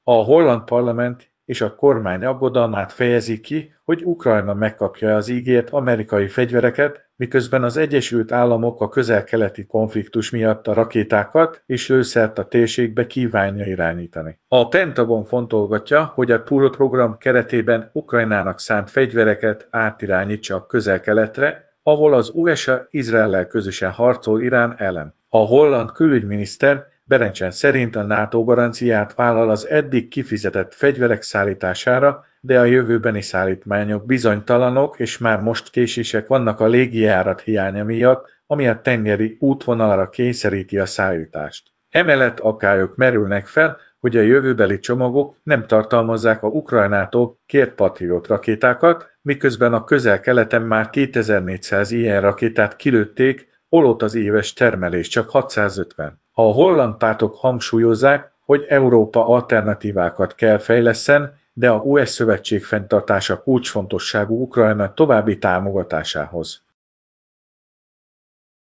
A holland parlament és a kormány aggodalmát fejezi ki, hogy Ukrajna megkapja az ígért amerikai fegyvereket, miközben az Egyesült Államok a közel-keleti konfliktus miatt a rakétákat és lőszert a térségbe kívánja irányítani. A Pentagon fontolgatja, hogy a TUR program keretében Ukrajnának szánt fegyvereket átirányítsa a közel-keletre, ahol az USA Izraellel közösen harcol Irán ellen. A holland külügyminiszter Berecsen szerint a NATO garanciát vállal az eddig kifizetett fegyverek szállítására, de a jövőbeni szállítmányok bizonytalanok és már most késések vannak a légijárat hiánya miatt, ami a tengeri útvonalra kényszeríti a szállítást. Emellett aggályok merülnek fel, hogy a jövőbeli csomagok nem tartalmazzák a Ukrajnától kért Patriot rakétákat, miközben a közel-keleten már 2400 ilyen rakétát kilőtték, holott az éves termelés csak 650. A holland pártok hangsúlyozzák, hogy Európa alternatívákat kell fejlesszen, de a US szövetség fenntartása kulcsfontosságú Ukrajna további támogatásához.